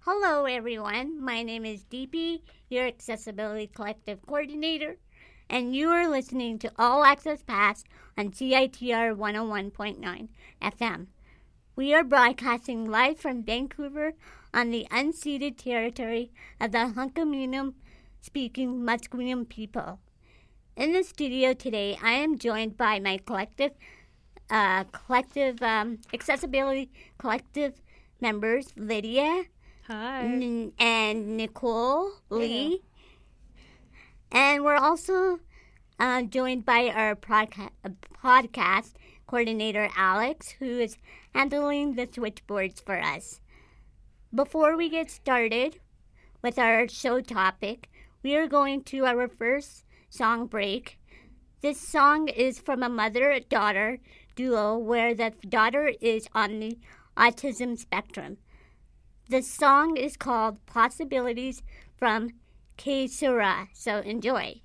Hello, everyone. My name is DP, your Accessibility Collective Coordinator, and you are listening to All Access Pass on CITR 101.9 FM. We are broadcasting live from Vancouver on the unceded territory of the Hunkaminam-speaking Musqueam people. In the studio today, I am joined by my Accessibility Collective members, Lydia. Hi. And Nicole Lee. And we're also joined by our podcast coordinator, Alex, who is handling the switchboards for us. Before we get started with our show topic, we are going to our first song break. This song is from a mother-daughter duo where the daughter is on the autism spectrum. The song is called Possibilities from Que Sera, so enjoy.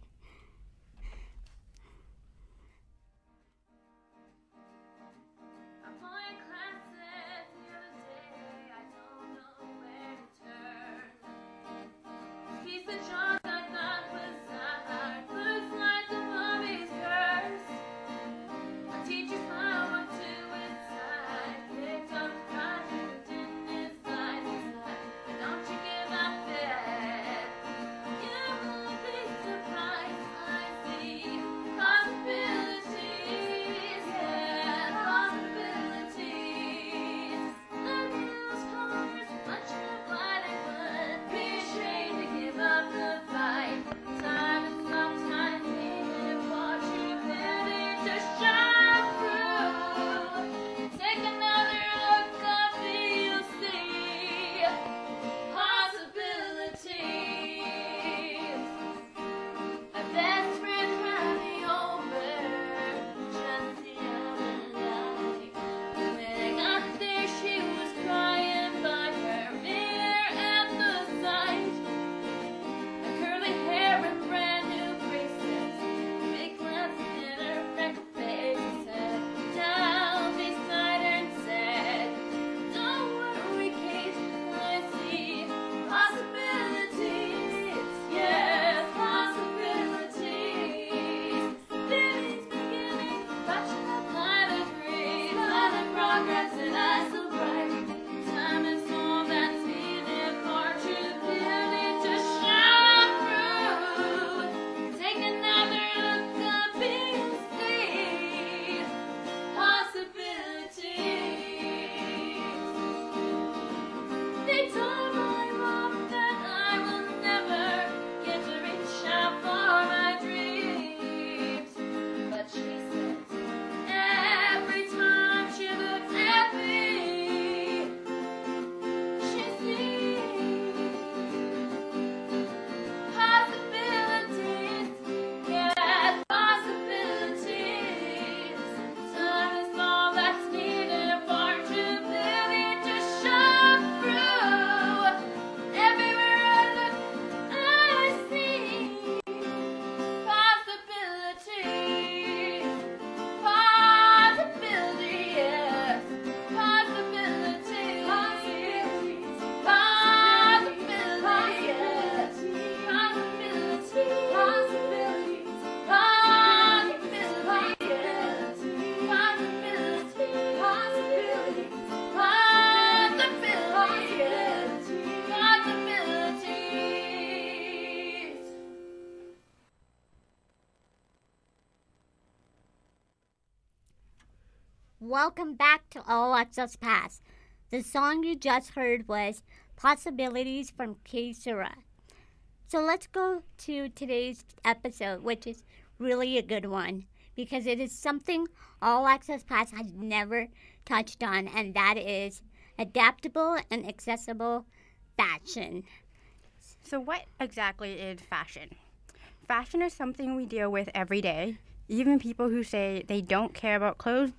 Welcome back to All Access Pass. The song you just heard was Possibilities from Que Sera. So let's go to today's episode, which is really a good one because it is something All Access Pass has never touched on, and that is adaptable and accessible fashion. So what exactly is fashion? Fashion is something we deal with every day. Even people who say they don't care about clothes,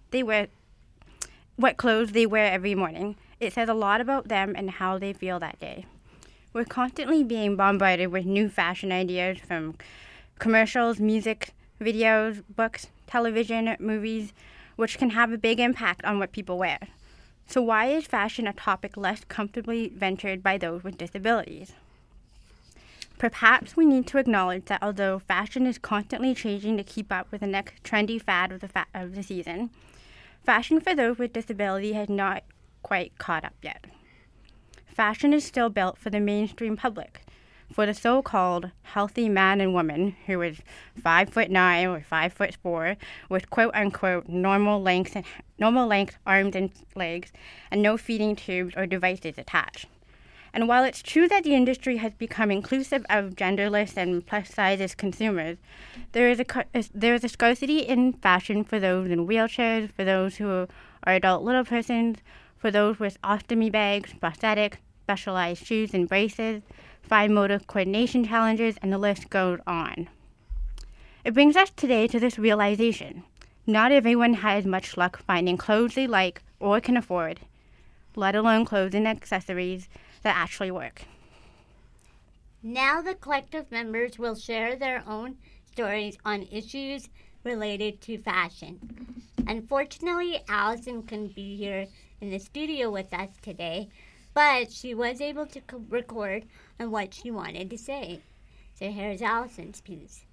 what clothes they wear every morning. It says a lot about them and how they feel that day. We're constantly being bombarded with new fashion ideas from commercials, music, videos, books, television, movies, which can have a big impact on what people wear. So why is fashion a topic less comfortably ventured by those with disabilities? Perhaps we need to acknowledge that although fashion is constantly changing to keep up with the next trendy fad of the season, fashion for those with disability has not quite caught up yet. Fashion is still built for the mainstream public, for the so-called healthy man and woman who is 5'9" or 5'4", with quote-unquote normal length arms and legs, and no feeding tubes or devices attached. And while it's true that the industry has become inclusive of genderless and plus-sized consumers, there is a scarcity in fashion for those in wheelchairs, for those who are adult little persons, for those with ostomy bags, prosthetics, specialized shoes and braces, fine motor coordination challenges, and the list goes on. It brings us today to this realization. Not everyone has much luck finding clothes they like or can afford, let alone clothes and accessories that actually work. Now the collective members will share their own stories on issues related to fashion. Unfortunately, Allison couldn't be here in the studio with us today, but she was able to record on what she wanted to say. So here's Allison's piece.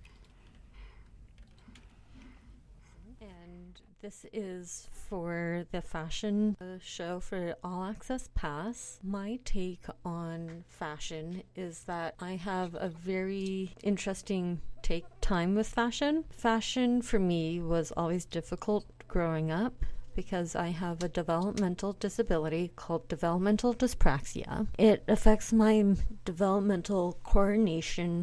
And this is for the fashion show for All Access Pass. My take on fashion is that I have a very interesting time with fashion. Fashion for me was always difficult growing up because I have a developmental disability called developmental dyspraxia. It affects my developmental coordination,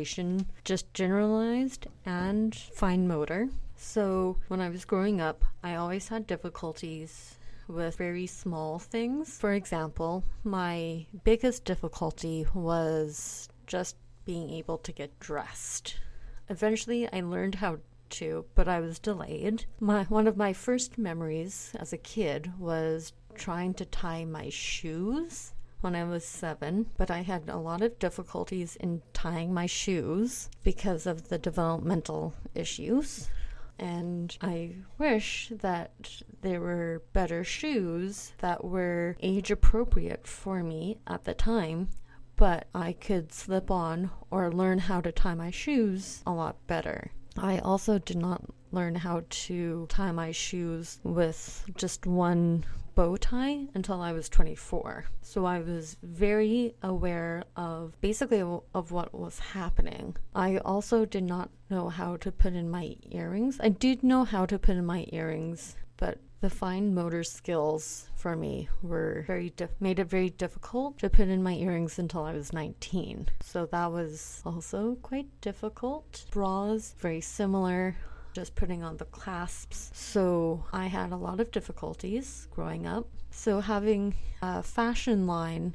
just generalized, and fine motor. So when I was growing up, I always had difficulties with very small things. For example, my biggest difficulty was just being able to get dressed. Eventually, I learned how to, but I was delayed. One of my first memories as a kid was trying to tie my shoes when I was 7, but I had a lot of difficulties in tying my shoes because of the developmental issues. And I wish that there were better shoes that were age appropriate for me at the time, but I could slip on or learn how to tie my shoes a lot better. I also did not learn how to tie my shoes with just one bow tie until I was 24. So I was very aware of what was happening. I also did not know how to put in my earrings. I did know how to put in my earrings, but the fine motor skills for me were made it very difficult to put in my earrings until I was 19. So that was also quite difficult. Bras, very similar, just putting on the clasps. So I had a lot of difficulties growing up. So having a fashion line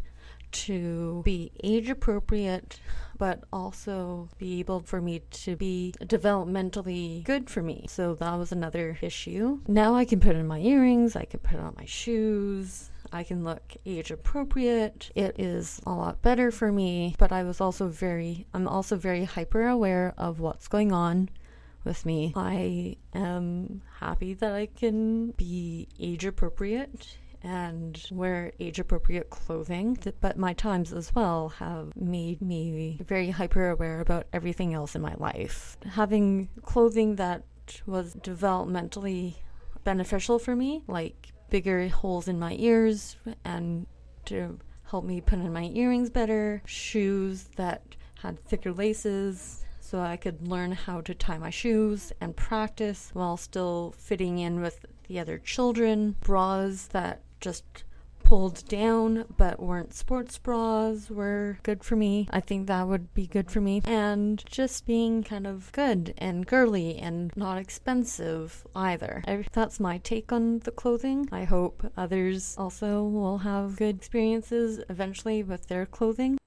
to be age appropriate, but also be able for me to be developmentally good for me. So that was another issue. Now I can put in my earrings, I can put on my shoes, I can look age appropriate. It is a lot better for me, but I'm also very hyper aware of what's going on with me. I am happy that I can be age appropriate and wear age-appropriate clothing, but my times as well have made me very hyper-aware about everything else in my life. Having clothing that was developmentally beneficial for me, like bigger holes in my ears and to help me put in my earrings better, shoes that had thicker laces, so I could learn how to tie my shoes and practice while still fitting in with the other children, bras that just pulled down but weren't sports bras were good for me. I think that would be good for me. And just being kind of good and girly and not expensive either. That's my take on the clothing. I hope others also will have good experiences eventually with their clothing.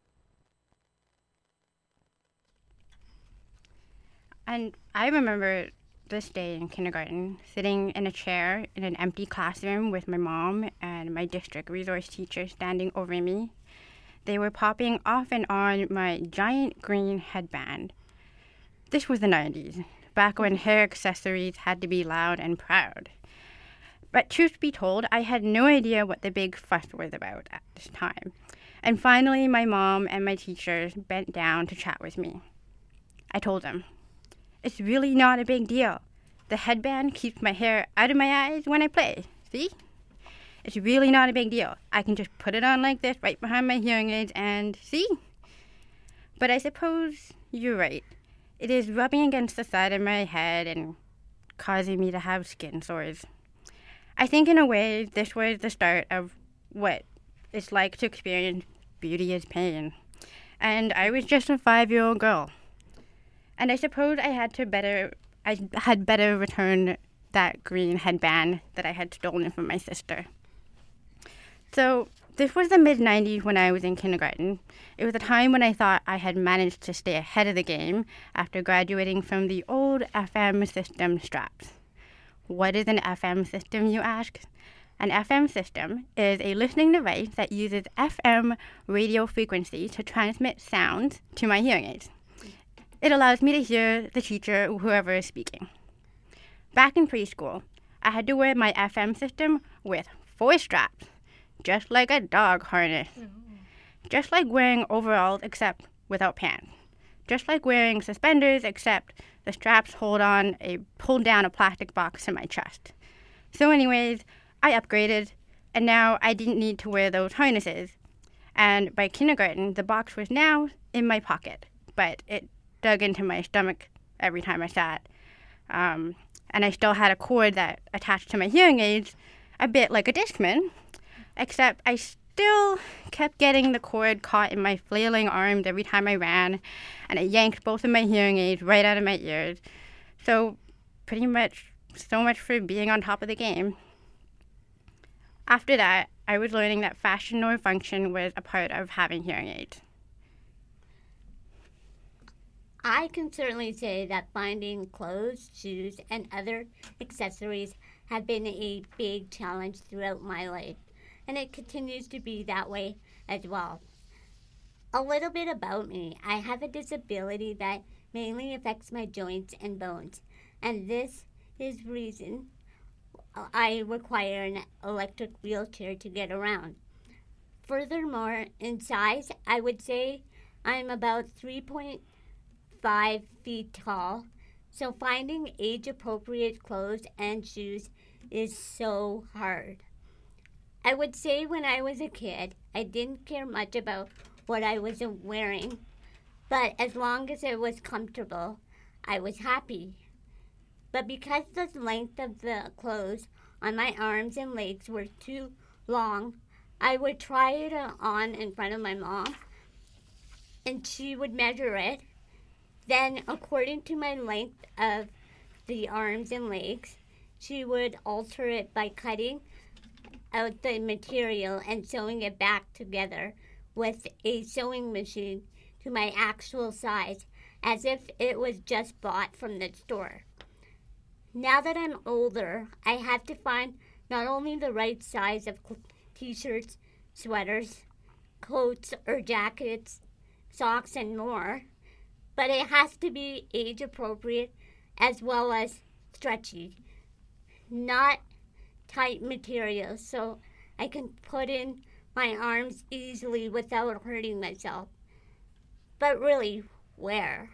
And I remember this day in kindergarten, sitting in a chair in an empty classroom with my mom and my district resource teacher standing over me. They were popping off and on my giant green headband. This was the 90s, back when hair accessories had to be loud and proud. But truth be told, I had no idea what the big fuss was about at this time. And finally, my mom and my teachers bent down to chat with me. I told them, "It's really not a big deal. The headband keeps my hair out of my eyes when I play. See? It's really not a big deal. I can just put it on like this right behind my hearing aids and see?" But I suppose you're right. It is rubbing against the side of my head and causing me to have skin sores. I think in a way this was the start of what it's like to experience beauty as pain. And I was just a 5-year-old girl. And I suppose I had better return that green headband that I had stolen from my sister. So this was the mid-90s when I was in kindergarten. It was a time when I thought I had managed to stay ahead of the game after graduating from the old FM system straps. What is an FM system, you ask? An FM system is a listening device that uses FM radio frequency to transmit sounds to my hearing aids. It allows me to hear the teacher or whoever is speaking. Back in preschool, I had to wear my FM system with 4 straps, just like a dog harness. Just like wearing overalls except without pants. Just like wearing suspenders except the straps hold down a plastic box to my chest. So anyways, I upgraded, and now I didn't need to wear those harnesses. And by kindergarten, the box was now in my pocket, but it dug into my stomach every time I sat. And I still had a cord that attached to my hearing aids, a bit like a Discman, except I still kept getting the cord caught in my flailing arms every time I ran, and it yanked both of my hearing aids right out of my ears. So pretty much so much for being on top of the game. After that, I was learning that fashion or function was a part of having hearing aids. I can certainly say that finding clothes, shoes, and other accessories have been a big challenge throughout my life, and it continues to be that way as well. A little bit about me. I have a disability that mainly affects my joints and bones, and this is the reason I require an electric wheelchair to get around. Furthermore, in size, I would say I'm about 3.5 feet tall, so finding age-appropriate clothes and shoes is so hard. I would say when I was a kid, I didn't care much about what I was wearing, but as long as it was comfortable, I was happy. But because the length of the clothes on my arms and legs were too long, I would try it on in front of my mom, and she would measure it. Then, according to my length of the arms and legs, she would alter it by cutting out the material and sewing it back together with a sewing machine to my actual size, as if it was just bought from the store. Now that I'm older, I have to find not only the right size of t-shirts, sweaters, coats or jackets, socks, and more, but it has to be age appropriate as well as stretchy, not tight materials, so I can put in my arms easily without hurting myself. But really, where?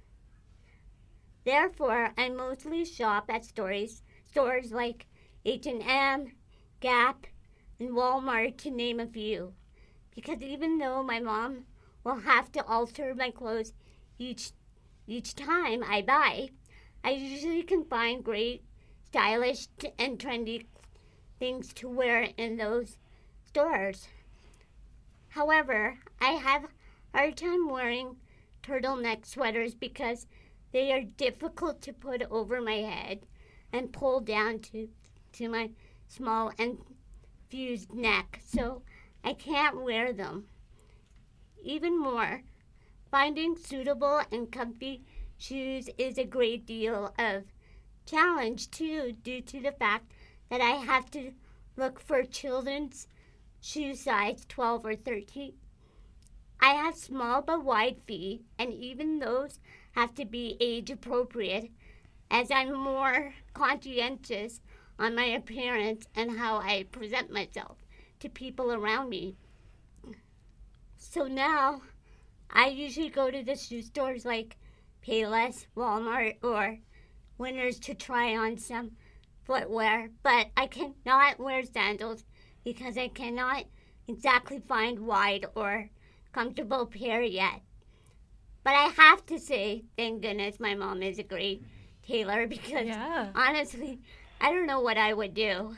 Therefore, I mostly shop at stores like H&M, Gap, and Walmart, to name a few. Because even though my mom will have to alter my clothes each time I buy, I usually can find great, stylish, and trendy things to wear in those stores. However, I have a hard time wearing turtleneck sweaters because they are difficult to put over my head and pull down to my small and fused neck, so I can't wear them. Even more, finding suitable and comfy shoes is a great deal of challenge too, due to the fact that I have to look for children's shoe size 12 or 13. I have small but wide feet, and even those have to be age appropriate, as I'm more conscientious on my appearance and how I present myself to people around me. So now I usually go to the shoe stores like Payless, Walmart, or Winners to try on some footwear, but I cannot wear sandals because I cannot exactly find wide or comfortable pair yet. But I have to say, thank goodness my mom is a great tailor because honestly, I don't know what I would do.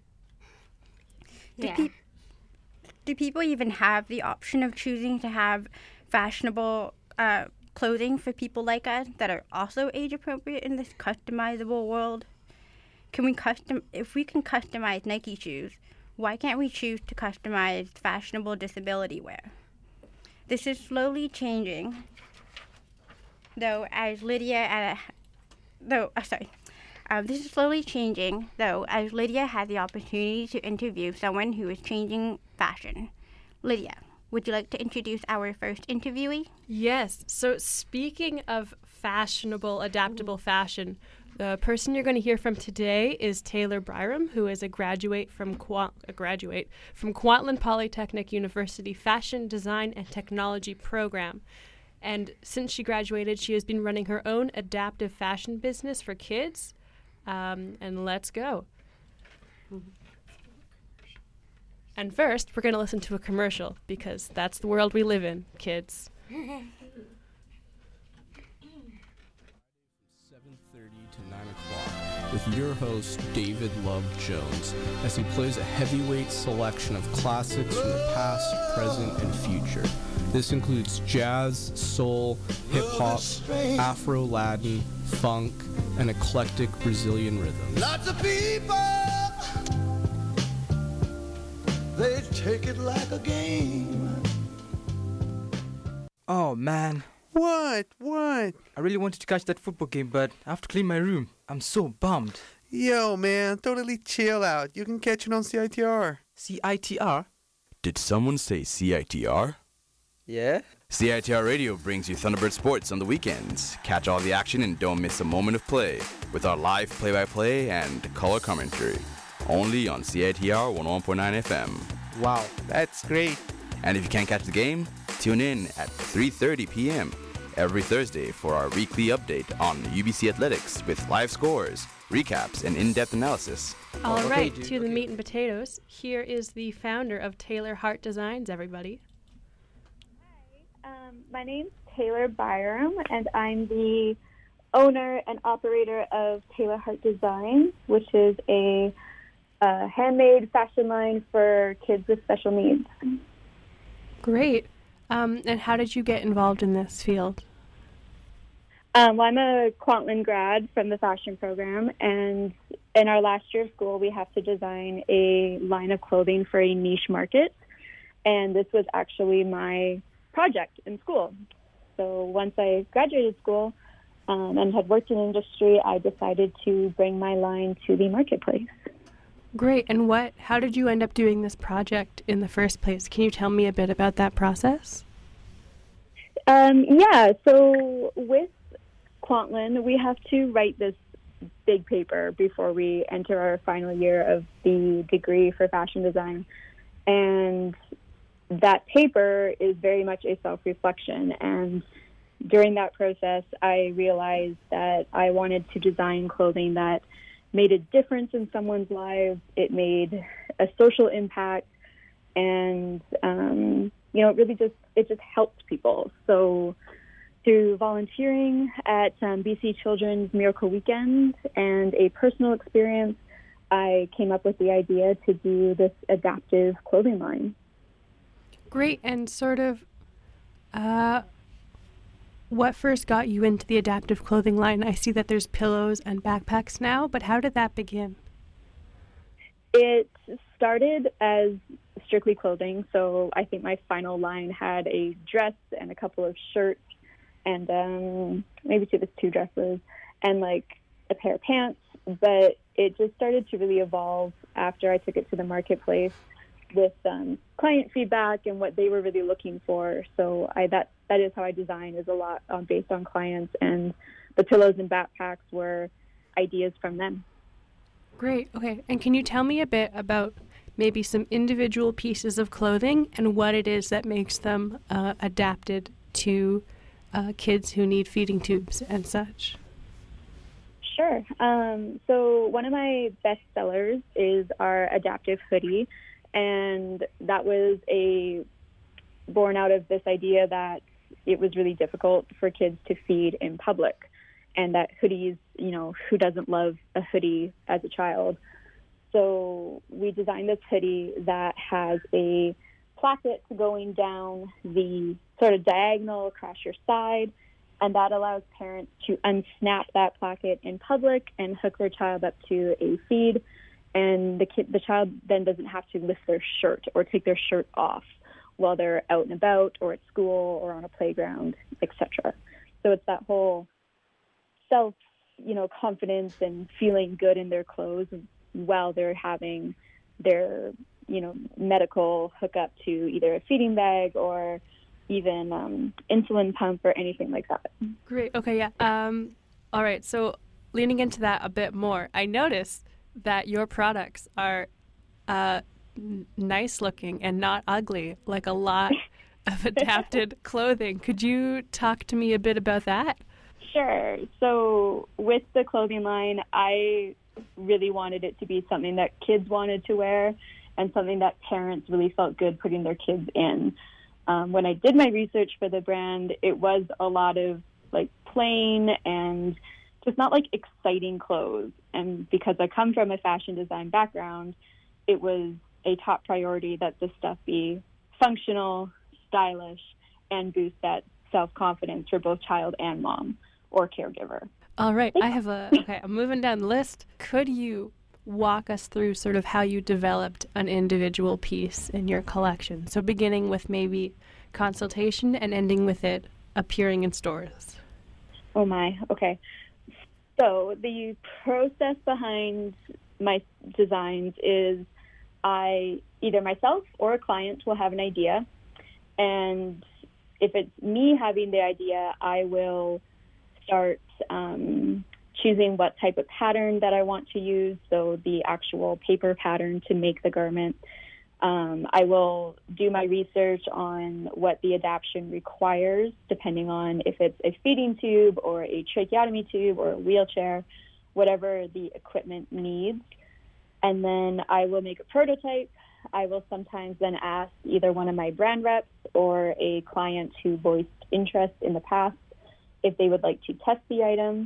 Do people even have the option of choosing to have fashionable clothing for people like us that are also age appropriate in this customizable world? If we can customize Nike shoes, why can't we choose to customize fashionable disability wear? This is slowly changing, though, as Lydia this is slowly changing, though, as Lydia had the opportunity to interview someone who is changing fashion. Lydia, would you like to introduce our first interviewee? Yes. So speaking of fashionable, adaptable fashion, the person you're going to hear from today is Taylor Byram, who is a graduate from Kwantlen Polytechnic University Fashion, Design, and Technology program. And since she graduated, she has been running her own adaptive fashion business for kids. And let's go. And first, we're going to listen to a commercial because that's the world we live in, kids. 7:30 to 9 o'clock with your host, David Love Jones, as he plays a heavyweight selection of classics from the past, present, and future. This includes jazz, soul, hip-hop, Afro-Latin, funk, and eclectic Brazilian rhythms. Lots of people, they take it like a game. Oh, man. What? I really wanted to catch that football game, but I have to clean my room. I'm so bummed. Yo, man, totally chill out. You can catch it on CITR. CITR? Did someone say CITR? Yeah? CITR Radio brings you Thunderbird Sports on the weekends. Catch all the action and don't miss a moment of play with our live play-by-play and color commentary. Only on CITR 101.9 FM. Wow, that's great. And if you can't catch the game, tune in at 3:30 p.m. every Thursday for our weekly update on UBC Athletics with live scores, recaps, and in-depth analysis. All right, to the meat and potatoes. Here is the founder of Taylor Hart Designs, everybody. My name's Taylor Byram, and I'm the owner and operator of Taylor Hart Designs, which is a handmade fashion line for kids with special needs. Great. And how did you get involved in this field? Well, I'm a Kwantlen grad from the fashion program, and in our last year of school, we have to design a line of clothing for a niche market, and this was actually my project in school. So once I graduated school and had worked in industry, I decided to bring my line to the marketplace. Great. And how did you end up doing this project in the first place? Can you tell me a bit about that process? Yeah, so with Kwantlen, we have to write this big paper before we enter our final year of the degree for fashion design. And that paper is very much a self-reflection. And during that process, I realized that I wanted to design clothing that made a difference in someone's lives. It made a social impact, and it just helped people. So through volunteering at BC Children's Miracle Weekend and a personal experience, I came up with the idea to do this adaptive clothing line. Great. And sort of what first got you into the adaptive clothing line? I see that there's pillows and backpacks now, but how did that begin? It started as strictly clothing, so I think my final line had a dress and a couple of shirts and maybe two dresses and like a pair of pants, but it just started to really evolve after I took it to the marketplace with client feedback and what they were really looking for. So that is how I design, is a lot based on clients, and the pillows and backpacks were ideas from them. Great. Okay. And can you tell me a bit about maybe some individual pieces of clothing and what it is that makes them adapted to kids who need feeding tubes and such? Sure. So one of my best sellers is our adaptive hoodie, and that was born out of this idea that it was really difficult for kids to feed in public, and that hoodies, who doesn't love a hoodie as a child? So we designed this hoodie that has a placket going down the sort of diagonal across your side, and that allows parents to unsnap that placket in public and hook their child up to a feed, and the child then doesn't have to lift their shirt or take their shirt off while they're out and about or at school or on a playground, etc. So it's that whole self, confidence and feeling good in their clothes while they're having their, medical hookup to either a feeding bag or even insulin pump or anything like that. Great. Okay, yeah. All right, so leaning into that a bit more, I noticed that your products are nice looking and not ugly, like a lot of adapted clothing. Could you talk to me a bit about that? Sure. So with the clothing line, I really wanted it to be something that kids wanted to wear and something that parents really felt good putting their kids in. When I did my research for the brand, it was a lot of like plain and just not like exciting clothes. And because I come from a fashion design background, it was a top priority that this stuff be functional, stylish, and boost that self-confidence for both child and mom or caregiver. All right, I'm moving down the list. Could you walk us through sort of how you developed an individual piece in your collection? So beginning with maybe consultation and ending with it appearing in stores. Oh my, okay. So the process behind my designs is either myself or a client will have an idea, and if it's me having the idea, I will start choosing what type of pattern that I want to use, so the actual paper pattern to make the garment. I will do my research on what the adaptation requires, depending on if it's a feeding tube or a tracheotomy tube or a wheelchair, whatever the equipment needs. And then I will make a prototype. I will sometimes then ask either one of my brand reps or a client who voiced interest in the past if they would like to test the item.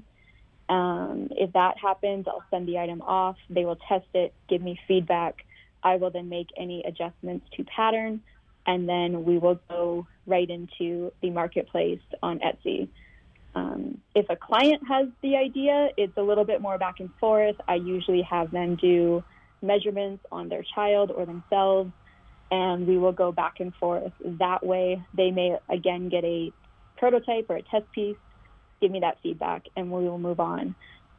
If that happens, I'll send the item off. They will test it, give me feedback. I will then make any adjustments to pattern, and then we will go right into the marketplace on Etsy. If a client has the idea, it's a little bit more back and forth. I usually have them do measurements on their child or themselves, and we will go back and forth. That way, they may, again, get a prototype or a test piece, give me that feedback, and we will move on.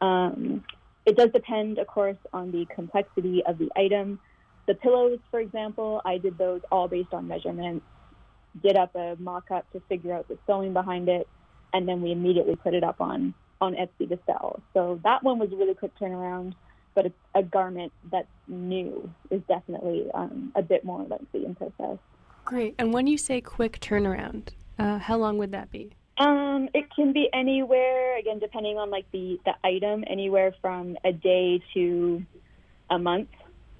It does depend, of course, on the complexity of the item. The pillows, for example, I did those all based on measurements, did up a mock-up to figure out the sewing behind it, and then we immediately put it up on Etsy to sell. So that one was a really quick turnaround, but it's a garment that's new is definitely a bit more lengthy in process. Great. And when you say quick turnaround, how long would that be? It can be anywhere, again, depending on like the item, anywhere from a day to a month.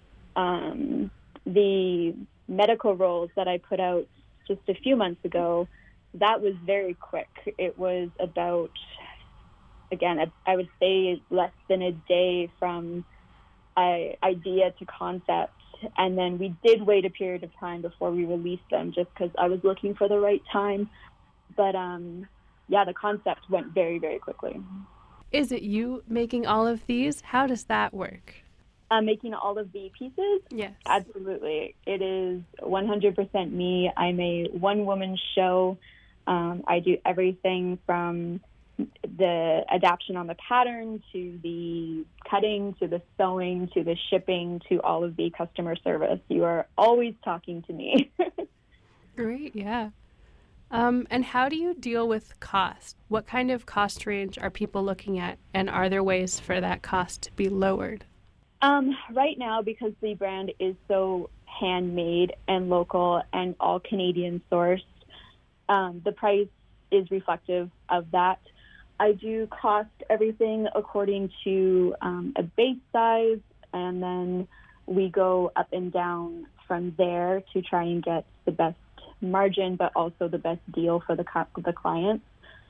The medical rolls that I put out just a few months ago, that was very quick. It was about, again, I would say less than a day from idea to concept. And then we did wait a period of time before we released them just because I was looking for the right time. But yeah, the concept went very, very quickly. Is it you making all of these? How does that work? Making all of the pieces? Yes. Absolutely. It is 100% me. I'm a one-woman show. I do everything from the adaptation on the pattern to the cutting to the sewing to the shipping to all of the customer service. You are always talking to me. Great, yeah. And how do you deal with cost? What kind of cost range are people looking at, and are there ways for that cost to be lowered? Right now, because the brand is so handmade and local and all Canadian sourced, the price is reflective of that. I do cost everything according to a base size, and then we go up and down from there to try and get the best margin, but also the best deal for the clients.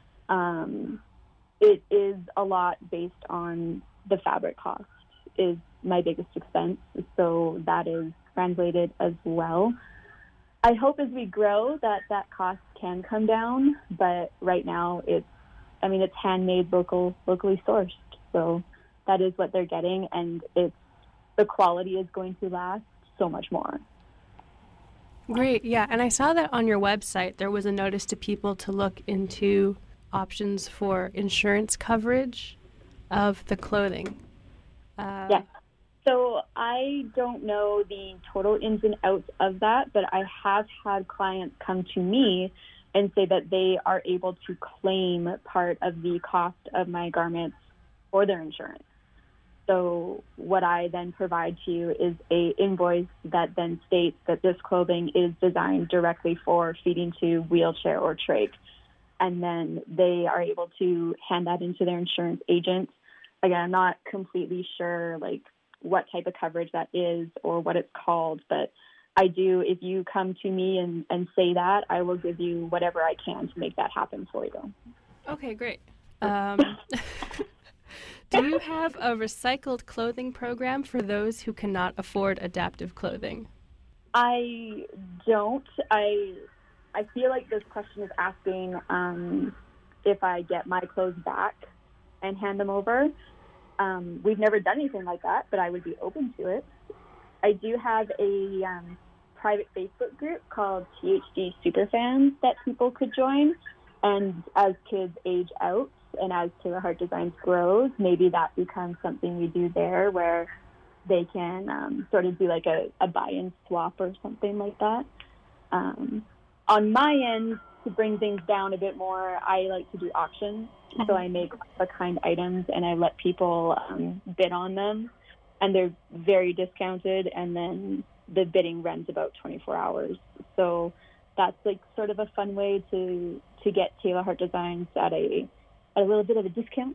It is a lot based on the fabric cost is my biggest expense, so that is translated as well. I hope as we grow that cost can come down, but right now it's handmade, locally sourced, so that is what they're getting, and the quality is going to last so much more. Great, yeah, and I saw that on your website there was a notice to people to look into options for insurance coverage of the clothing. Yes. So I don't know the total ins and outs of that, but I have had clients come to me and say that they are able to claim part of the cost of my garments for their insurance. So what I then provide to you is a invoice that then states that this clothing is designed directly for feeding to wheelchair or trach. And then they are able to hand that into their insurance agent. Again, I'm not completely sure what type of coverage that is or what it's called, but I do, if you come to me and say that, I will give you whatever I can to make that happen for you. Okay, great. Do you have a recycled clothing program for those who cannot afford adaptive clothing? I don't. I feel like this question is asking if I get my clothes back and hand them over. We've never done anything like that, but I would be open to it. I do have a private Facebook group called THD Superfans that people could join. And as kids age out and as Taylor Hart Designs grows, maybe that becomes something we do there where they can sort of do like a buy-in swap or something like that. On my end, to bring things down a bit more, I like to do auctions. So I make kind items and I let people bid on them, and they're very discounted, and then the bidding runs about 24 hours. So that's like sort of a fun way to get Taylor Hart Designs at a little bit of a discount.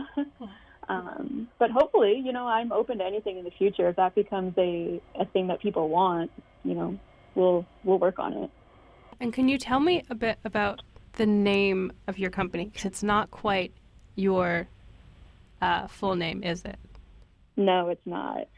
But hopefully, I'm open to anything in the future. If that becomes a thing that people want, we'll work on it. And can you tell me a bit about the name of your company? Because it's not quite your full name, is it? No, it's not.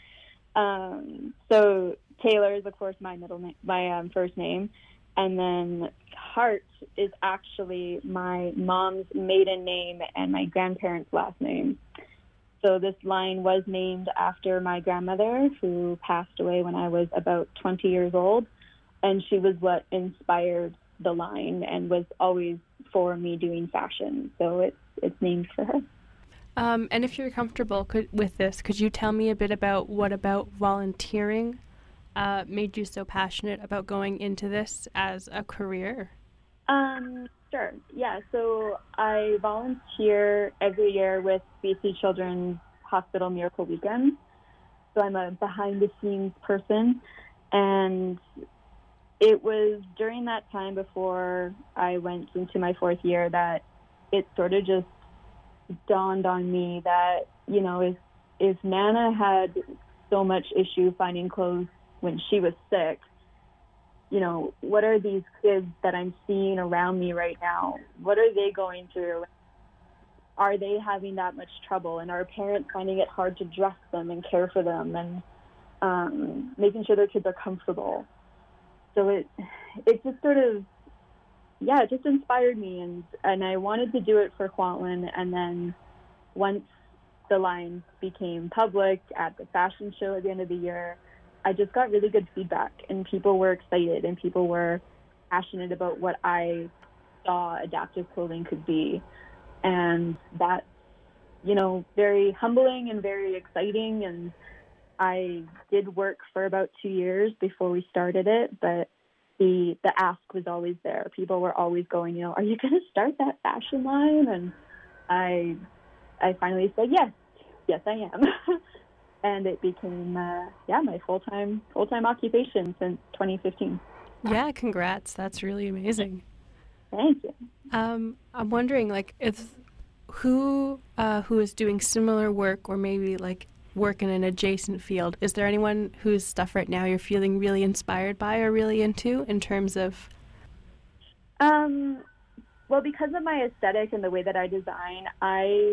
So Taylor is, of course, my middle name, my first name, and then Hart is actually my mom's maiden name and my grandparents' last name. So this line was named after my grandmother, who passed away when I was about 20 years old, and she was what inspired the line and was always for me doing fashion. So it's named for her. And if you're comfortable with this, could you tell me a bit about what about volunteering made you so passionate about going into this as a career? Sure. Yeah. So I volunteer every year with BC Children's Hospital Miracle Weekends. So I'm a behind-the-scenes person, and it was during that time before I went into my fourth year that it sort of just dawned on me that, if Nana had so much issue finding clothes when she was sick, what are these kids that I'm seeing around me right now? What are they going through? Are they having that much trouble? And are parents finding it hard to dress them and care for them and making sure their kids are comfortable? So it just sort of, it just inspired me, and I wanted to do it for Kwantlen. And then once the line became public at the fashion show at the end of the year, I just got really good feedback, and people were excited, and people were passionate about what I saw adaptive clothing could be. And that's, very humbling and very exciting. And I did work for about 2 years before we started it, but the ask was always there. People were always going, are you going to start that fashion line? And I finally said, yes, I am. and it became my full-time occupation since 2015. Yeah, congrats. That's really amazing. Thank you. I'm wondering, like, if who is doing similar work or maybe like work in an adjacent field, is there anyone whose stuff right now you're feeling really inspired by or really into in terms of? Well, because of my aesthetic and the way that I design, I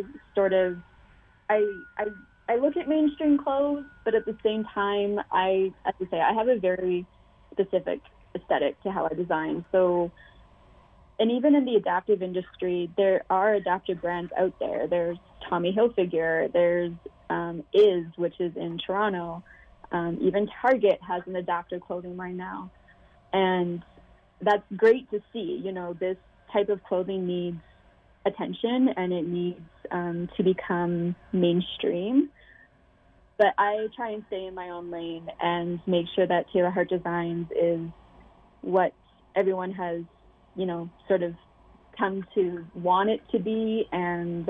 look at mainstream clothes, but at the same time, I have a very specific aesthetic to how I design. So, and even in the adaptive industry, there are adaptive brands out there. There's Tommy Hilfiger, there's Is, which is in Toronto. Even Target has an adaptive clothing line now. And that's great to see. You know, this type of clothing needs attention and it needs to become mainstream. But I try and stay in my own lane and make sure that Taylor Hart Designs is what everyone has, you know, sort of come to want it to be. And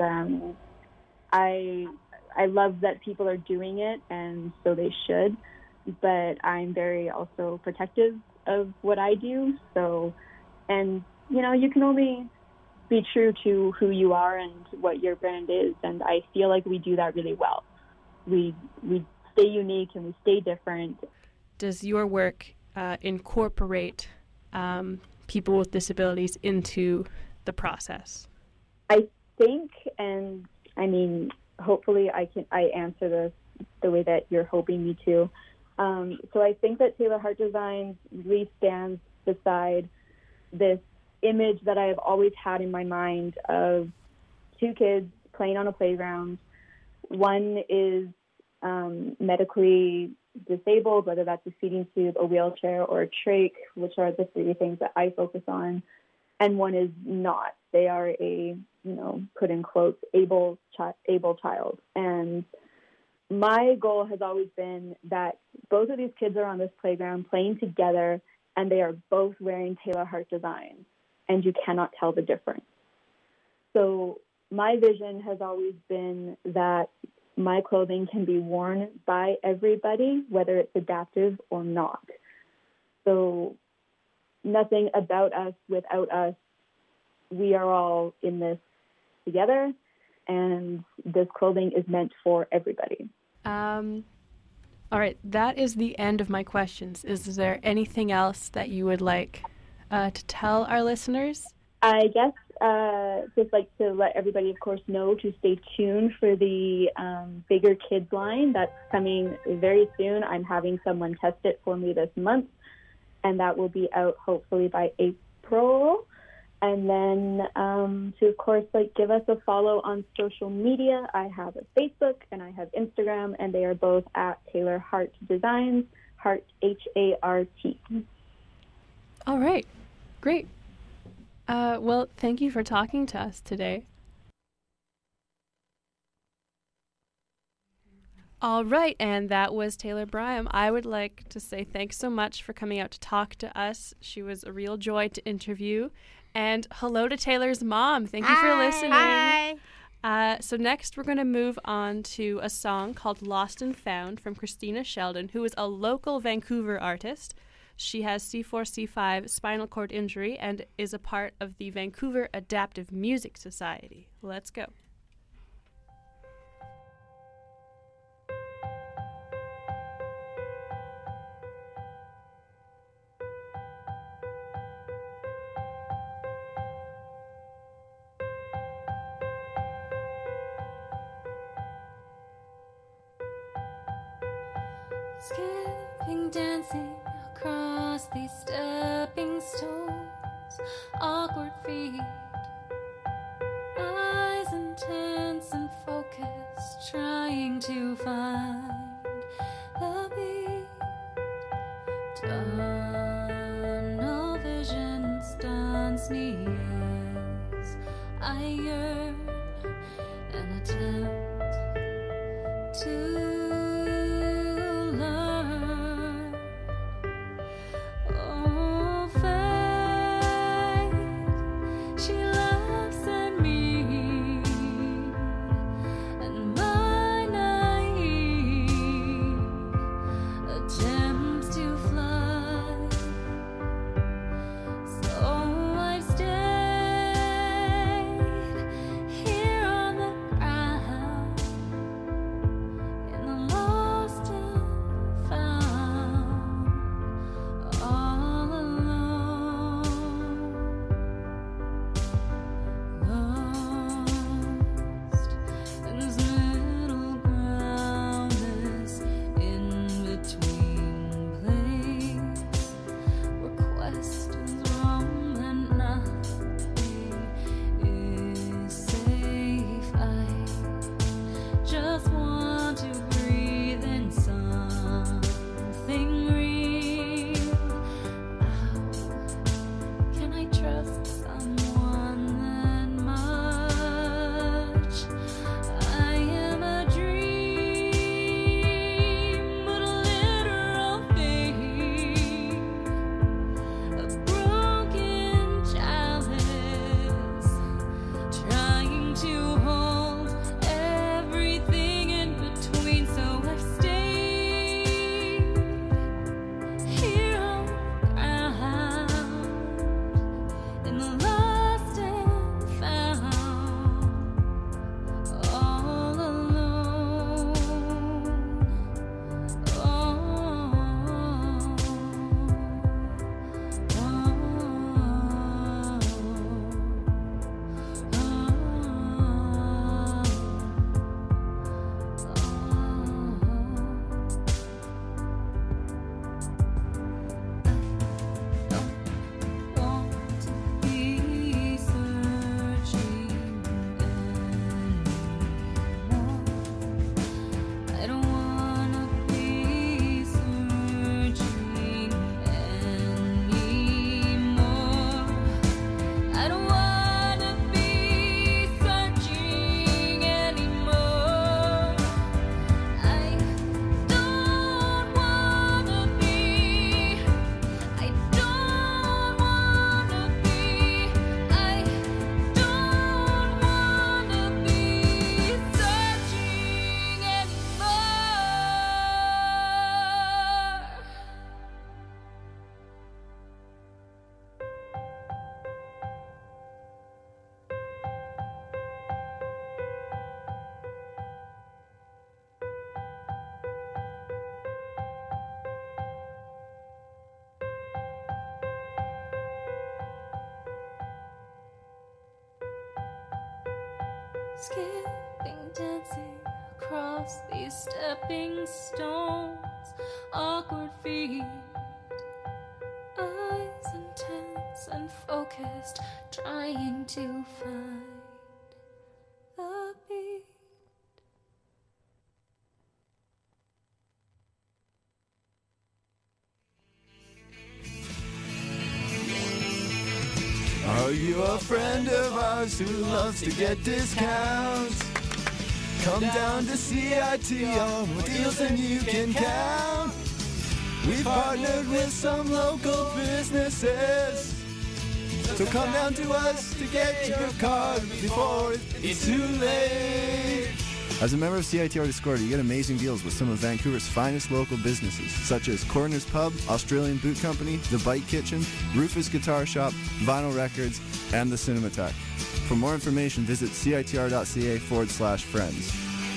I love that people are doing it, and so they should. But I'm very also protective of what I do. So, and, you know, you can only be true to who you are and what your brand is. And I feel like we do that really well. We stay unique and we stay different. Does your work incorporate people with disabilities into the process? I think, and I mean, hopefully I answer this the way that you're hoping me to. So I think that Taylor Hart Designs really stands beside this image that I have always had in my mind of two kids playing on a playground. One is medically disabled, whether that's a feeding tube, a wheelchair, or a trach, which are the three things that I focus on. And one is not. They are a, you know, put in quotes, able child. And my goal has always been that both of these kids are on this playground playing together, and they are both wearing Taylor Hart Designs, and you cannot tell the difference. So my vision has always been that my clothing can be worn by everybody, whether it's adaptive or not. So nothing about us without us. We are all in this together, and this clothing is meant for everybody. All right, that is the end of my questions. Is there anything else that you would like to tell our listeners? I guess just like to let everybody, of course, know to stay tuned for the Bigger Kids line. That's coming very soon. I'm having someone test it for me this month, and that will be out hopefully by April. And then to, of course, like give us a follow on social media. I have a Facebook and I have Instagram, and they are both at Taylor Hart Designs, Hart, H-A-R-T. All right, great. Well, thank you for talking to us today. All right, and that was Taylor Braham. I would like to say thanks so much for coming out to talk to us. She was a real joy to interview. And hello to Taylor's mom. Thank you for listening. Hi. So next we're going to move on to a song called Lost and Found from Christina Sheldon, who is a local Vancouver artist. She has C4-C5 spinal cord injury and is a part of the Vancouver Adaptive Music Society. Let's go. Skipping, dancing across these stepping stones, awkward feet, eyes intense and focused, trying to find the beat. Tunnel vision stunts me as I yearn an attempt to skipping, dancing across these stepping stones, awkward feet, eyes intense and focused, trying to find the beat. Are you a friend of ours who loves to get discounts? Come down to CITR, more deals than you can count. We've partnered with some local businesses, so come down to us to get your card before it's too late. As a member of CITR Discord, you get amazing deals with some of Vancouver's finest local businesses, such as Corner's Pub, Australian Boot Company, The Bike Kitchen, Rufus Guitar Shop, Vinyl Records, and the Cinematech. For more information, visit citr.ca/friends.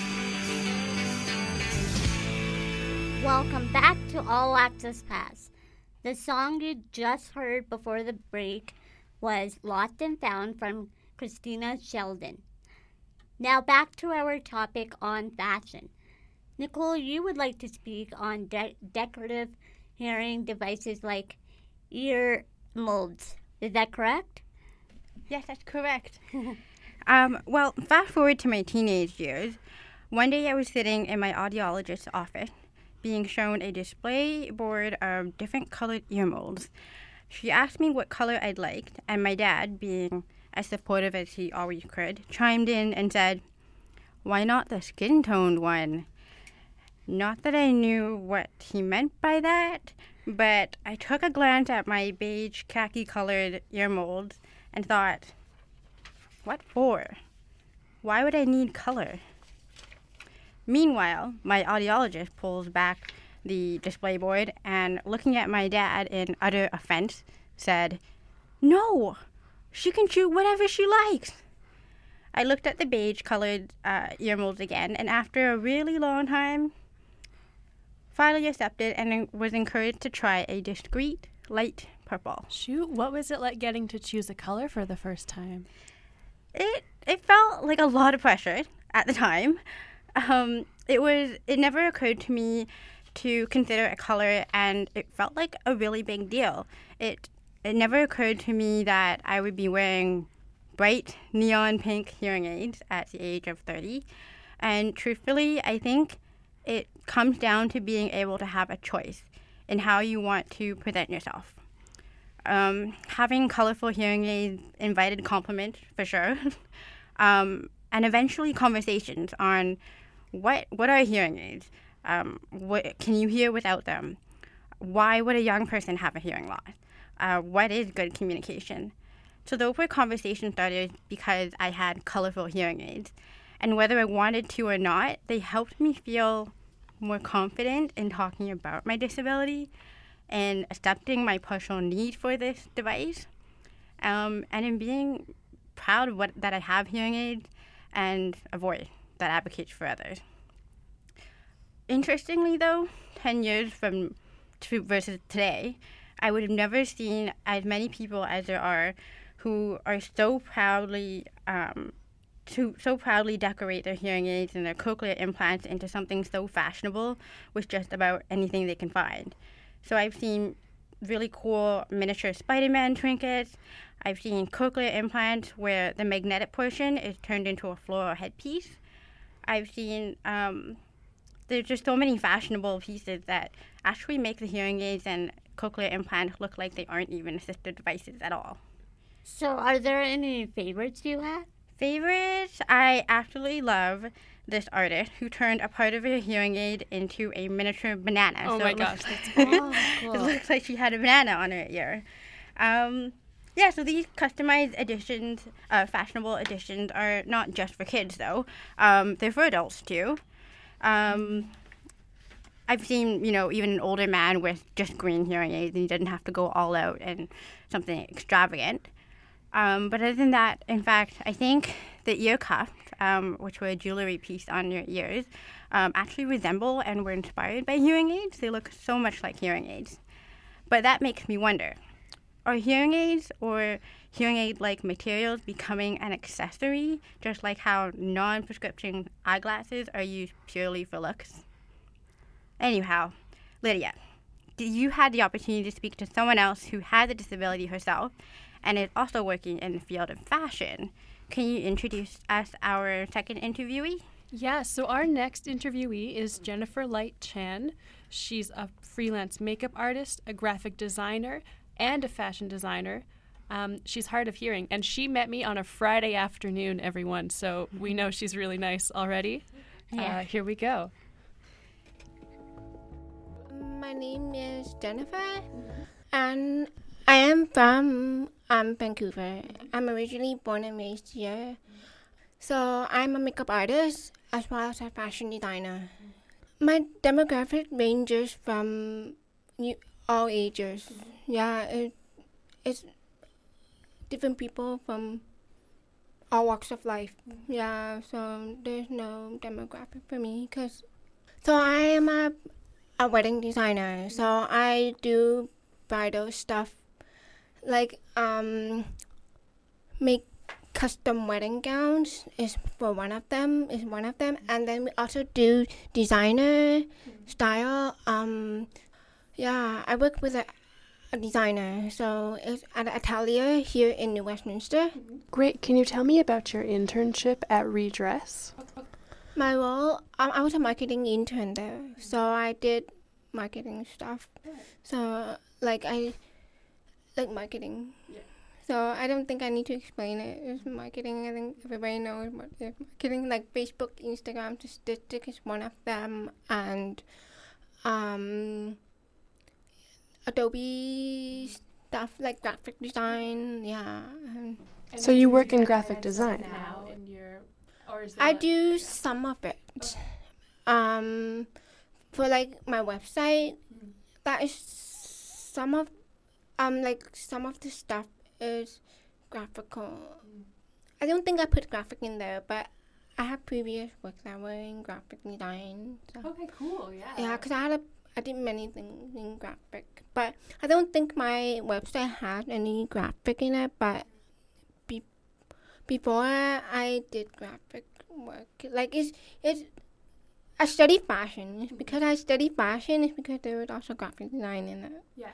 Welcome back to All Access Pass. The song you just heard before the break was Lost and Found from Christina Sheldon. Now back to our topic on fashion. Nicole, you would like to speak on decorative hearing devices like ear molds. Is that correct? Yes, that's correct. Well, fast forward to my teenage years. One day I was sitting in my audiologist's office being shown a display board of different colored ear molds. She asked me what color I'd liked, and my dad, being as supportive as he always could, chimed in and said, "Why not the skin-toned one?" Not that I knew what he meant by that, but I took a glance at my beige khaki-colored ear molds and thought, what for? Why would I need color? Meanwhile, my audiologist pulls back the display board and, looking at my dad in utter offense, said, "No! She can choose whatever she likes." I looked at the beige-colored ear molds again, and after a really long time, finally accepted and was encouraged to try a discreet light purple. Shoot, what was it like getting to choose a color for the first time? It felt like a lot of pressure at the time. It never occurred to me to consider a color, and it felt like a really big deal. It never occurred to me that I would be wearing bright neon pink hearing aids at the age of 30. And truthfully, I think it comes down to being able to have a choice in how you want to present yourself. Having colorful hearing aids invited compliment, for sure. And eventually conversations on what are hearing aids? What can you hear without them? Why would a young person have a hearing loss? What is good communication? So those were conversations started because I had colorful hearing aids. And whether I wanted to or not, they helped me feel more confident in talking about my disability and accepting my personal need for this device, and in being proud that I have hearing aids and a voice that advocates for others. Interestingly, though, 10 years versus today, I would have never seen as many people as there are who are so proudly decorate their hearing aids and their cochlear implants into something so fashionable with just about anything they can find. So I've seen really cool miniature Spider-Man trinkets. I've seen cochlear implants where the magnetic portion is turned into a floral headpiece. I've seen there's just so many fashionable pieces that actually make the hearing aids and cochlear implants look like they aren't even assistive devices at all. So are there any favorites you have? Favorites? I absolutely love this artist who turned a part of her hearing aid into a miniature banana. Oh so my gosh, that's cool. It looks like she had a banana on her ear. So these customized editions, fashionable editions, are not just for kids, though. They're for adults, too. I've seen, even an older man with just green hearing aids, and he didn't have to go all out and something extravagant. But other than that, in fact, I think the ear cuffs, which were a jewelry piece on your ears, actually resemble and were inspired by hearing aids. They look so much like hearing aids. But that makes me wonder, Are hearing aids or hearing aid-like materials becoming an accessory, just like how non-prescription eyeglasses are used purely for looks? Anyhow, Lydia, you had the opportunity to speak to someone else who has a disability herself and is also working in the field of fashion. Can you introduce us our second interviewee? Yeah, so our next interviewee is Jennifer Light Chan. She's a freelance makeup artist, a graphic designer, and a fashion designer. She's hard of hearing, and she met me on a Friday afternoon, everyone, so we know she's really nice already. Yeah. Here we go. My name is Jennifer, and I am from Vancouver. I'm originally born and raised here. So I'm a makeup artist as well as a fashion designer. My demographic ranges from all ages. Yeah, it's different people from all walks of life. Yeah, so there's no demographic for me. So I am a wedding designer. So I do bridal stuff, like make custom wedding gowns is one of them, and then we also do designer style. Yeah, I work with a designer, so it's at an atelier here in New Westminster. Great. Can you tell me about your internship at Redress? My role, I was a marketing intern there, so I did marketing stuff. So I like marketing. Yeah. So I don't think I need to explain it. It's marketing. I think everybody knows what it's marketing. Like Facebook, Instagram, statistics is one of them, and Adobe stuff like graphic design. Yeah. So you work in graphic design now? I do some of it. For like my website, that is some of the stuff is graphical. I don't think I put graphic in there, but I have previous work that were in graphic design. So. Okay, cool. Yeah. Yeah, because I did many things in graphic, but I don't think my website had any graphic in it. But before I did graphic work, like it's I studied fashion. It's because I studied fashion. It's because there was also graphic design in it. Yeah.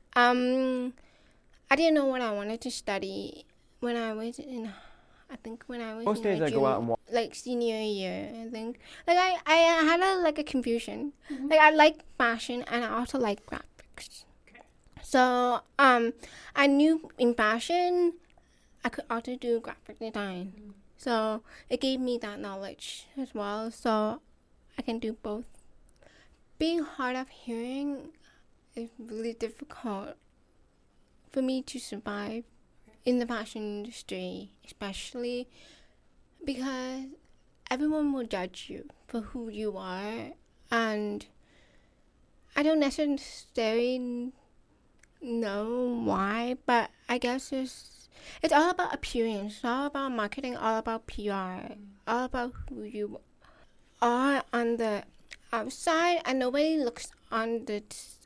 I didn't know what I wanted to study when I was in. I think when I was most days I go out and walk. Like senior year, I think. Like I had a confusion. Mm-hmm. Like I like fashion and I also like graphics. Okay. So I knew in fashion I could also do graphic design. Mm-hmm. So it gave me that knowledge as well. So I can do both. Being hard of hearing is really difficult for me to survive in the fashion industry, especially because everyone will judge you for who you are, and I don't necessarily know why, but I guess it's all about appearance, it's all about marketing, all about PR, all about who you are on the outside, and nobody looks on the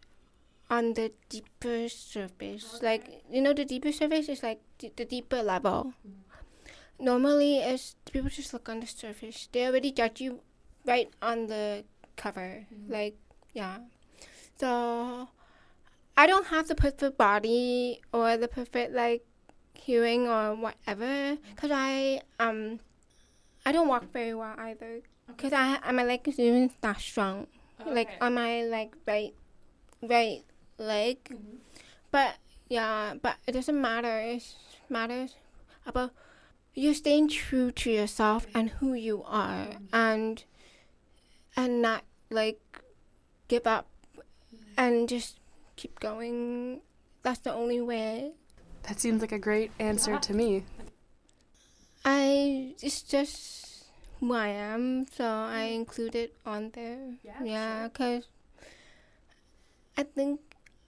deeper surface. Like, you know, the deeper surface is like the deeper level. Normally, people just look on the surface. They already judge you right on the cover. Like, yeah. So, I don't have the perfect body or the perfect, like, hearing or whatever. Because I don't walk very well either. Because my leg isn't that strong. Okay. Like, on my, like, right leg. Mm-hmm. But it doesn't matter. It matters about you staying true to yourself and who you are, and not like give up, and just keep going. That's the only way. That seems like a great answer to me. It's just who I am, so I include it on there. Yeah, because I think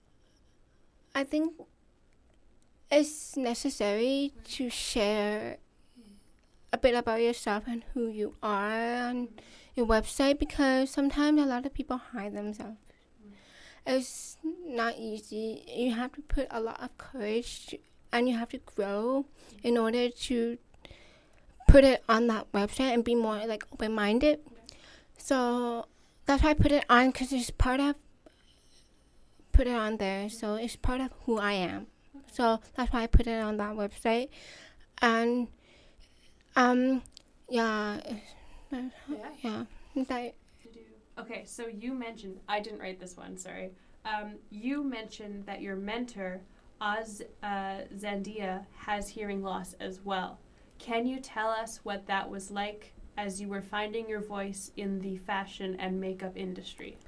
it's necessary to share a bit about yourself and who you are on your website, because sometimes a lot of people hide themselves. it's not easy. You have to put a lot of courage and you have to grow in order to put it on that website and be more like open-minded. So that's why I put it on, because it's put it on there, so it's part of who I am. So that's why I put it on that website. And yeah. Okay, so you mentioned, I didn't write this one, sorry. You mentioned that your mentor, Oz Zandia, has hearing loss as well. Can you tell us what that was like as you were finding your voice in the fashion and makeup industry?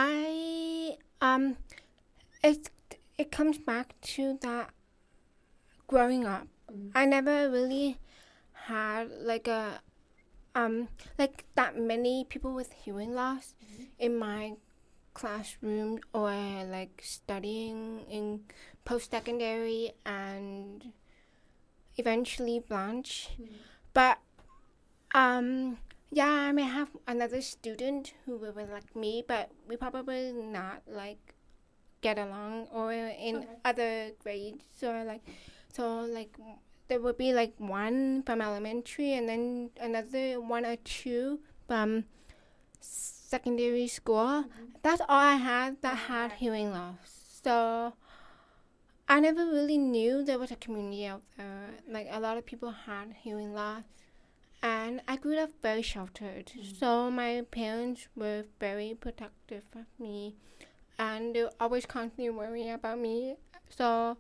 It comes back to that growing up. I never really had like that many people with hearing loss in my classroom or like studying in post-secondary and eventually Blanche. But yeah, I may have another student who will be like me, but we probably not like get along, or in other grades, or like, so like there would be like one from elementary and then another one or two from secondary school. That's all I had that had hearing loss. So I never really knew there was a community out there. Like a lot of people had hearing loss. And I grew up very sheltered. So my parents were very protective of me. And they were always constantly worrying about me. So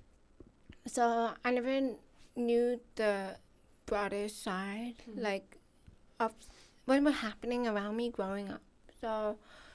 I never knew the broader side, like, of what was happening around me growing up. So,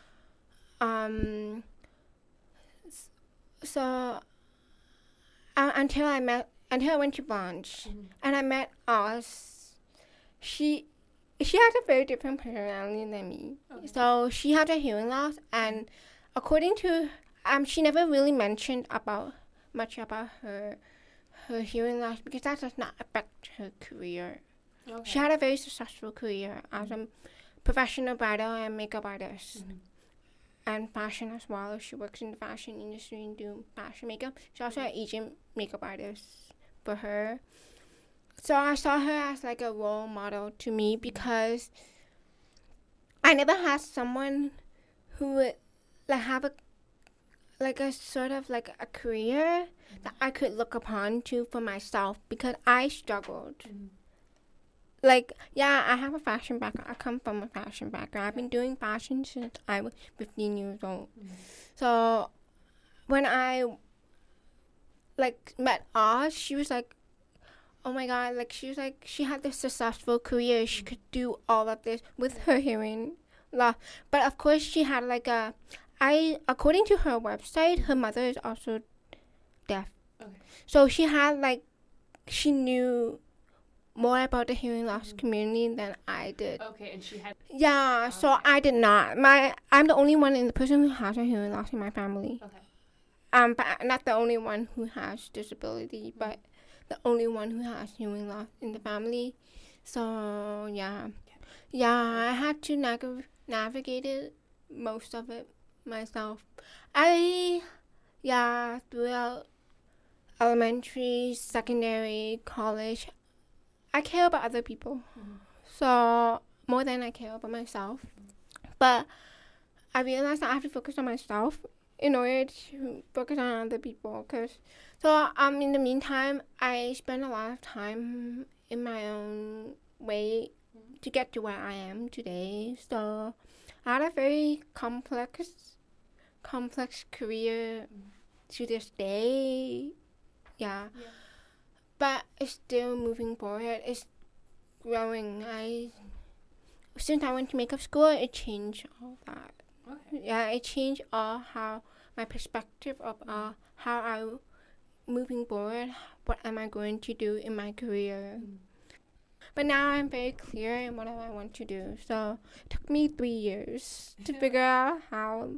until I went to Blanche, and I met Oz. She had a very different personality than me. So she had a hearing loss, and according to she never really mentioned much about her hearing loss, because that does not affect her career. She had a very successful career as a professional bridal and makeup artist, and fashion as well. She works in the fashion industry and do fashion makeup. She's also an Asian makeup artist for her. So I saw her as like a role model to me, because I never had someone who would like have a sort of like a career that I could look upon to for myself, because I struggled. Like, yeah, I have a fashion background. I come from a fashion background. I've been doing fashion since I was 15 years old. So when I like met Oz, she was like, oh my God, like she was like, she had this successful career. She could do all of this with her hearing loss. But of course she had like according to her website, her mother is also deaf. So she had like, she knew more about the hearing loss community than I did. Okay, and she had... Yeah, so I did not. I'm the only one in the person who has a hearing loss in my family. But not the only one who has disability, but the only one who has hearing loss in the family. So yeah, I had to navigate it, most of it myself. Throughout elementary, secondary, college, I care about other people. So more than I care about myself. But I realized that I have to focus on myself in order to focus on other people. In the meantime, I spend a lot of time in my own way to get to where I am today. So I had a very complex career to this day. Yeah. But it's still moving forward. It's growing. Since I went to makeup school, it changed all that. Yeah, it changed all how my perspective of how I'm moving forward. What am I going to do in my career? But now I'm very clear in what I want to do. So it took me 3 years to figure out how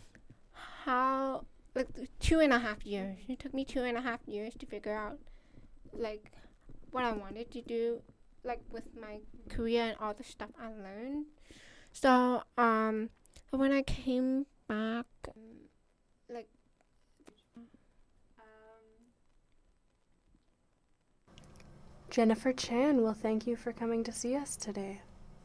like 2.5 years. It took me 2.5 years to figure out like what I wanted to do, like with my career and all the stuff I learned. So when I came back like. Jennifer Chan, well, thank you for coming to see us today.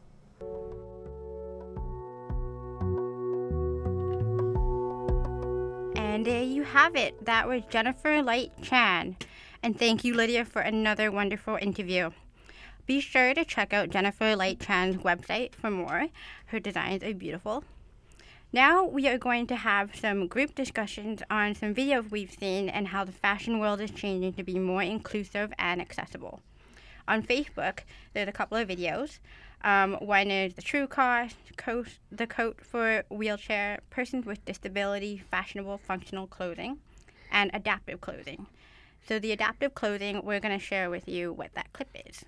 And there you have it. That was Jennifer Light Chan. And thank you, Lydia, for another wonderful interview. Be sure to check out Jennifer Light Chan's website for more. Her designs are beautiful. Now we are going to have some group discussions on some videos we've seen and how the fashion world is changing to be more inclusive and accessible. On Facebook, there's a couple of videos. One is the True Cost, the coat for wheelchair, persons with disability, fashionable, functional clothing, and adaptive clothing. So the adaptive clothing, we're going to share with you what that clip is.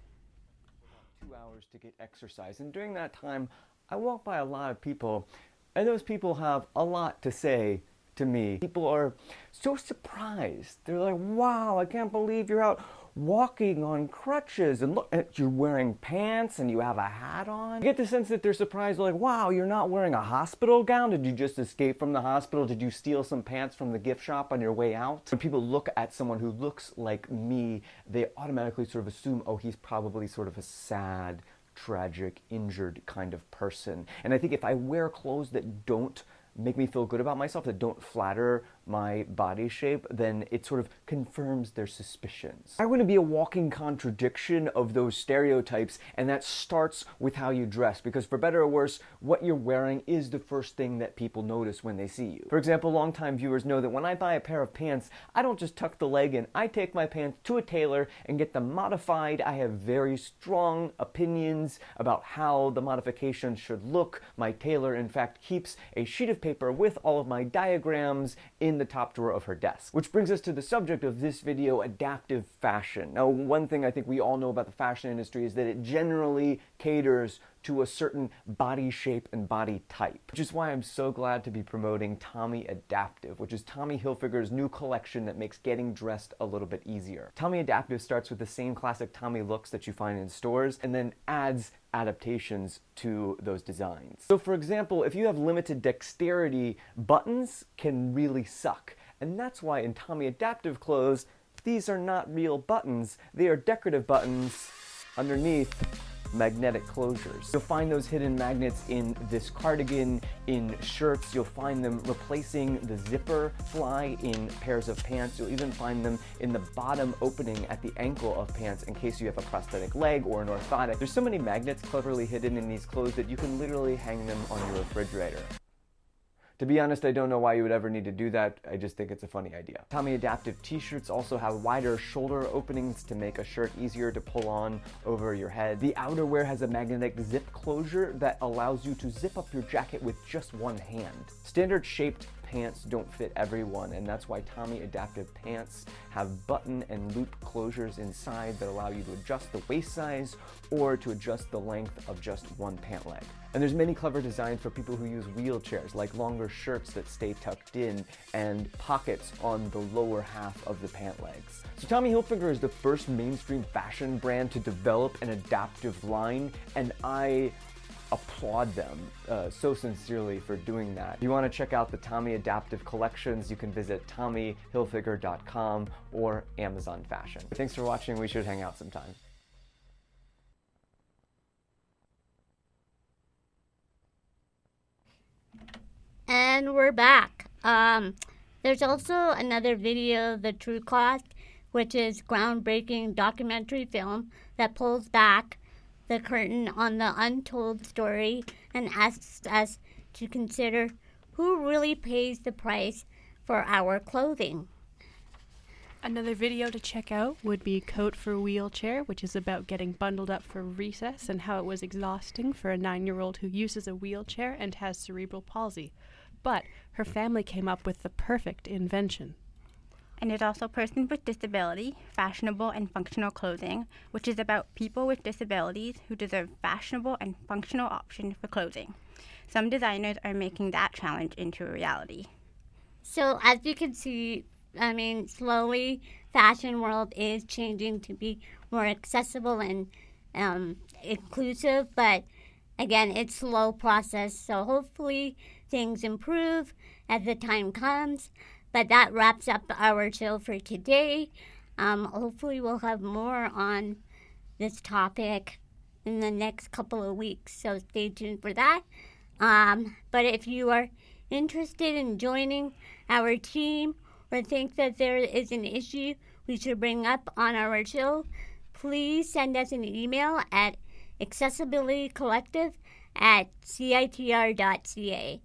2 hours to get exercise, and during that time, I walk by a lot of people, and those people have a lot to say to me. People are so surprised. They're like, wow, I can't believe you're out walking on crutches, and look, you're wearing pants and you have a hat on. You get the sense that they're surprised, like, wow, you're not wearing a hospital gown? Did you just escape from the hospital? Did you steal some pants from the gift shop on your way out? When people look at someone who looks like me, they automatically sort of assume, oh, he's probably sort of a sad, tragic, injured kind of person. And I think if I wear clothes that don't make me feel good about myself, that don't flatter my body shape, then it sort of confirms their suspicions. I'm going to be a walking contradiction of those stereotypes, and that starts with how you dress, because for better or worse, what you're wearing is the first thing that people notice when they see you. For example, longtime viewers know that when I buy a pair of pants, I don't just tuck the leg in. I take my pants to a tailor and get them modified. I have very strong opinions about how the modification should look. My tailor, in fact, keeps a sheet of paper with all of my diagrams in the top drawer of her desk. Which brings us to the subject of this video, adaptive fashion. Now, one thing I think we all know about the fashion industry is that it generally caters to a certain body shape and body type, which is why I'm so glad to be promoting Tommy Adaptive, which is Tommy Hilfiger's new collection that makes getting dressed a little bit easier. Tommy Adaptive starts with the same classic Tommy looks that you find in stores and then adds adaptations to those designs. So for example, if you have limited dexterity, buttons can really suck. And that's why in Tommy Adaptive clothes, these are not real buttons. They are decorative buttons underneath magnetic closures. You'll find those hidden magnets in this cardigan, in shirts. You'll find them replacing the zipper fly in pairs of pants. You'll even find them in the bottom opening at the ankle of pants in case you have a prosthetic leg or an orthotic. There's so many magnets cleverly hidden in these clothes that you can literally hang them on your refrigerator. To be honest, I don't know why you would ever need to do that. I just think it's a funny idea. Tommy Adaptive t-shirts also have wider shoulder openings to make a shirt easier to pull on over your head. The outerwear has a magnetic zip closure that allows you to zip up your jacket with just one hand. Standard shaped pants don't fit everyone, and that's why Tommy Adaptive pants have button and loop closures inside that allow you to adjust the waist size or to adjust the length of just one pant leg. And there's many clever designs for people who use wheelchairs, like longer shirts that stay tucked in and pockets on the lower half of the pant legs. So Tommy Hilfiger is the first mainstream fashion brand to develop an adaptive line, and I applaud them so sincerely for doing that. If you want to check out the Tommy Adaptive collections, you can visit TommyHilfiger.com or Amazon Fashion. Thanks for watching. We should hang out sometime. And we're back. There's also another video, The True Cost, which is groundbreaking documentary film that pulls back the curtain on the untold story and asks us to consider who really pays the price for our clothing. Another video to check out would be Coat for Wheelchair, which is about getting bundled up for recess and how it was exhausting for a 9-year-old who uses a wheelchair and has cerebral palsy. But her family came up with the perfect invention. And there's also Persons with Disability, Fashionable and Functional Clothing, which is about people with disabilities who deserve fashionable and functional options for clothing. Some designers are making that challenge into a reality. So as you can see, slowly fashion world is changing to be more accessible and inclusive, but again, it's a slow process. So hopefully things improve as the time comes. But that wraps up our show for today. Hopefully we'll have more on this topic in the next couple of weeks, so stay tuned for that. But if you are interested in joining our team or think that there is an issue we should bring up on our show, please send us an email at accessibilitycollective@citr.ca.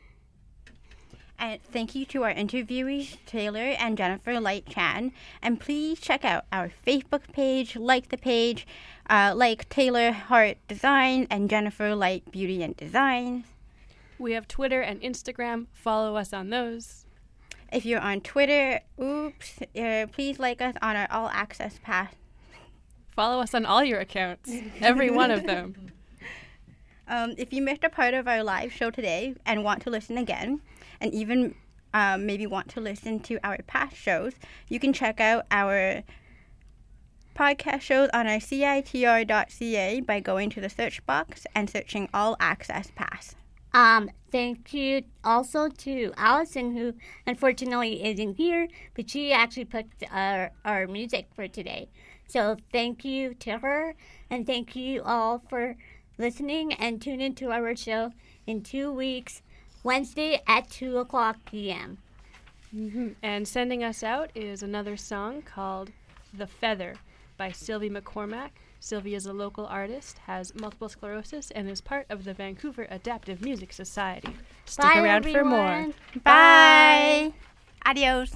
And thank you to our interviewees, Taylor and Jennifer Light Chan. And please check out our Facebook page, like the page, like Taylor Hart Design and Jennifer Light Beauty and Design. We have Twitter and Instagram. Follow us on those. If you're on Twitter, please like us on our All Access Pass. Follow us on all your accounts, every one of them. If you missed a part of our live show today and want to listen again, and even maybe want to listen to our past shows, you can check out our podcast shows on our CITR.ca by going to the search box and searching All Access Pass. Thank you also to Allison, who unfortunately isn't here, but she actually picked our music for today. So thank you to her, and thank you all for listening, and tune into our show in 2 weeks, Wednesday at 2:00 p.m. Mm-hmm. And sending us out is another song called The Feather by Sylvie McCormack. Sylvie is a local artist, has multiple sclerosis, and is part of the Vancouver Adaptive Music Society. Stick Bye, around everyone. for more. Bye. Adios.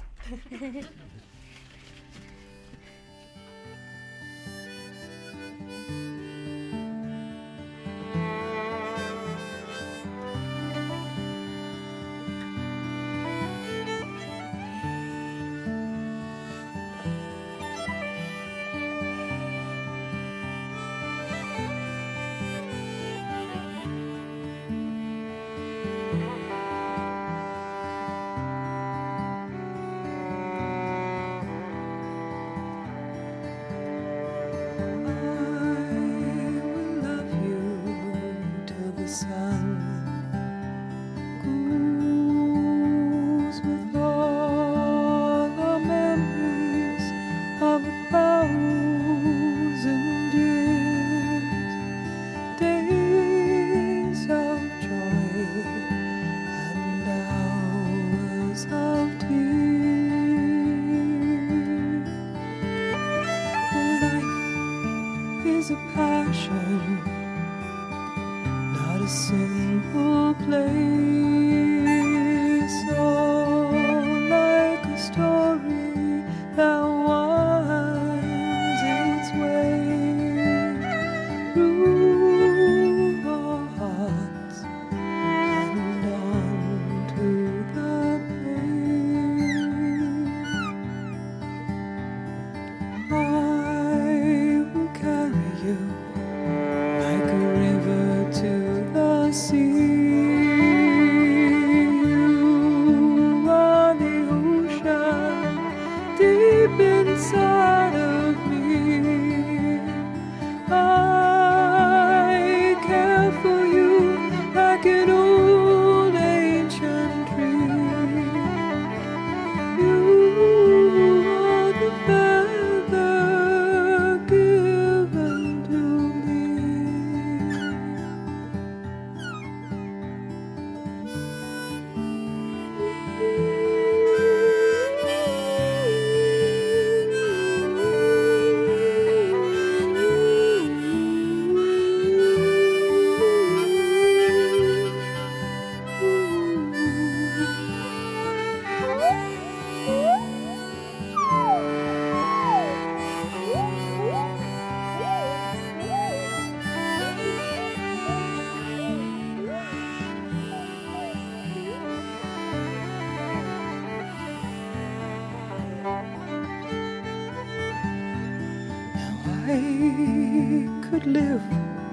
Could live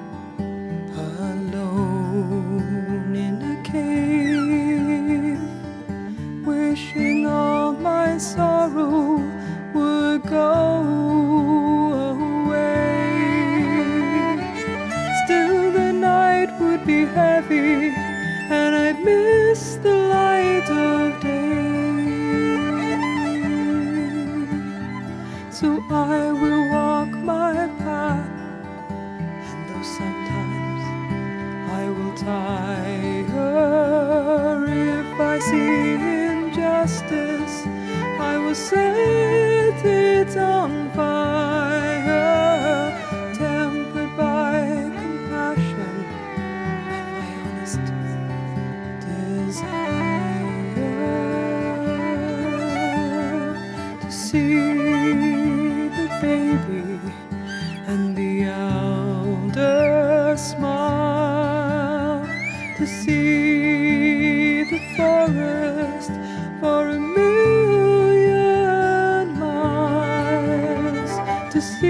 alone in a cave, wishing all my sorrow would go away. Still the night would be heavy, and I'd miss the light of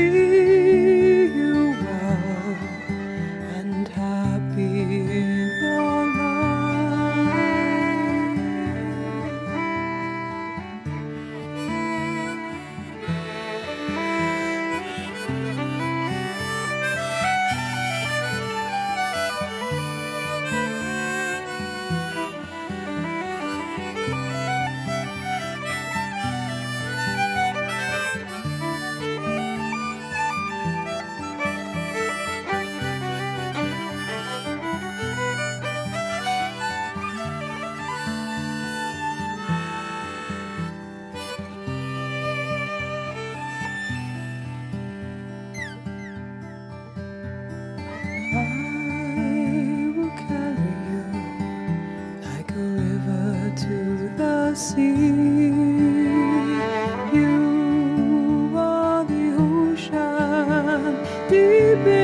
you well and happy in your You are the ocean deep in